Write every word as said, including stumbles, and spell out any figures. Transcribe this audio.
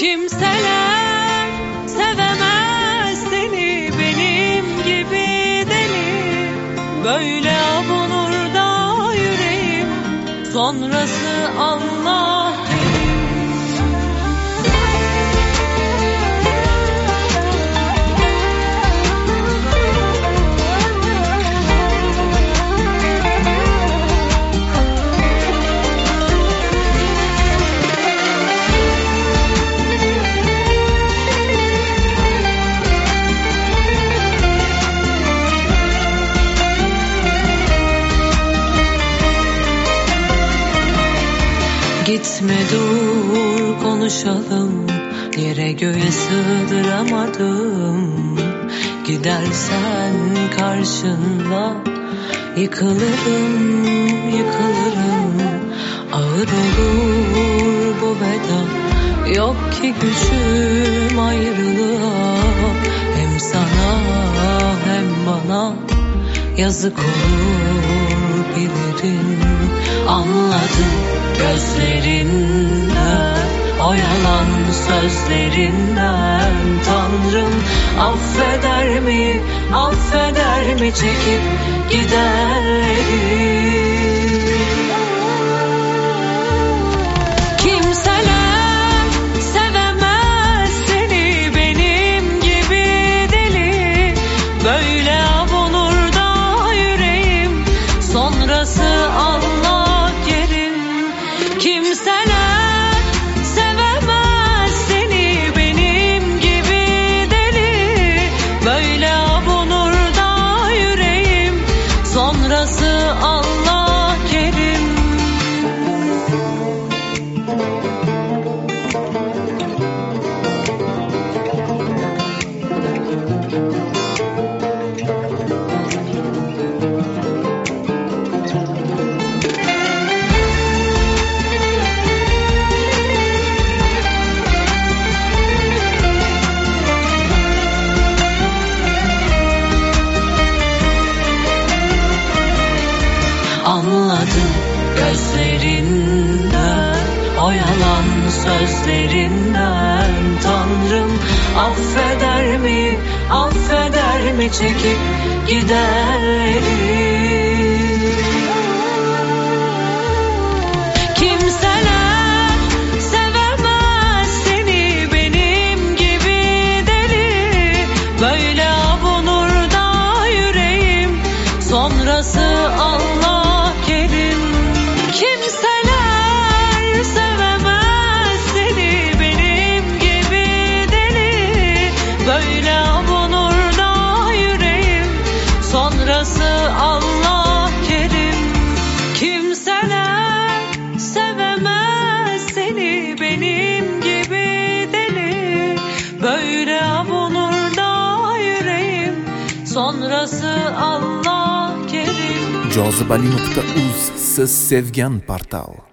Kimseler sevemez seni benim gibi deli. Böyle avunur da yüreğim, sonrası Allah kerim. Gitme dur konuşalım, yere göğe sığdıramadım. Gidersen karşında yıkılırım, yıkılırım. Ağır olur bu veda, yok ki gücüm ayrılığa. Hem sana hem bana yazık olur bilirim. Anladım gözlerinden, o yalan sözlerinden. Tanrım affeder mi, affeder mi çekip giderleri? Kimseler sevemez seni benim gibi deli. Böyle avunur da yüreğim, sonrası Allah kerim. Kimseler sevemez seni benim gibi deli. Böyle avunur da yüreğim, sonrası Allah kerim. Anladım gözlerinden, o yalan sözlerinden. Tanrım affeder mi, affeder mi çekip giderleri? Kimseler sevemez seni benim gibi deli. Böyle avunur da yüreğim, sonrası Allah kerim. Kimseler sevemez seni benim gibi deli. Böyle avunur da yüreğim, sonrası Allah kerim. Kimseler sevemez seni benim gibi deli. Böyle avunur da yüreğim, sonrası Allah kerim. jozibali nuqta uz siz sevgan portal.